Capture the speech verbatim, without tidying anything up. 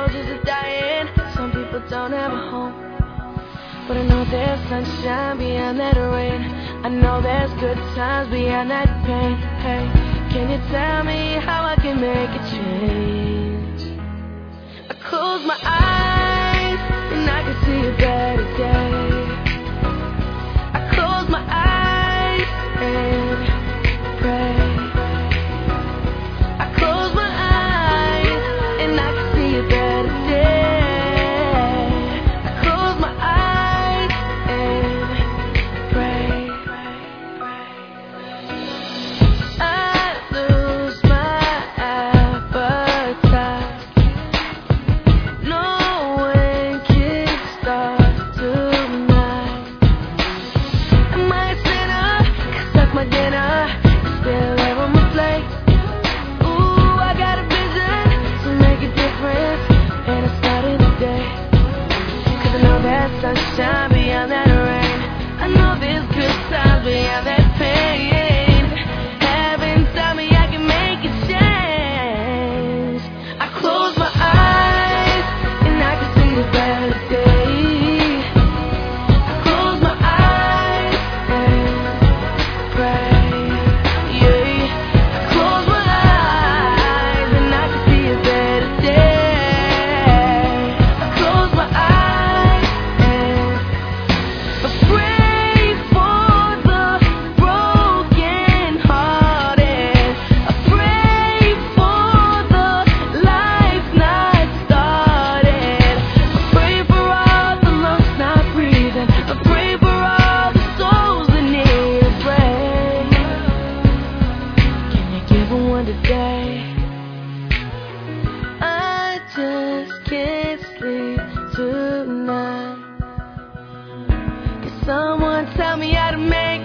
roses are dying. Some people don't have a home, but I know there's sunshine beyond that rain. I know there's good times beyond that pain. Hey, can you tell me how I can make a change? I close my eyes and I can see a better day. I close my eyes and pray. I close my eyes and I can see a better day. I close my eyes and pray. I lose my appetite, knowing kickstart tonight. Am I a sinner? 'Cause that's my dinner. It's still there on my plate. Ooh, I got a vision to make a difference, and I started today. 'Cause I know there's sunshine beyond that rain. I know there's good times beyond that pain. Heaven tell me I can make a change. I close my eyes and I can see a better day. I close my eyes and pray. Yeah. I close my eyes and I can see a better day. I close my eyes and I pray for the broken hearted. I pray for the life not started. I pray for all the lungs not breathing. I pray for all the souls that need a break. Can you give them one today? I just can't sleep tonight. Can someone tell me how to make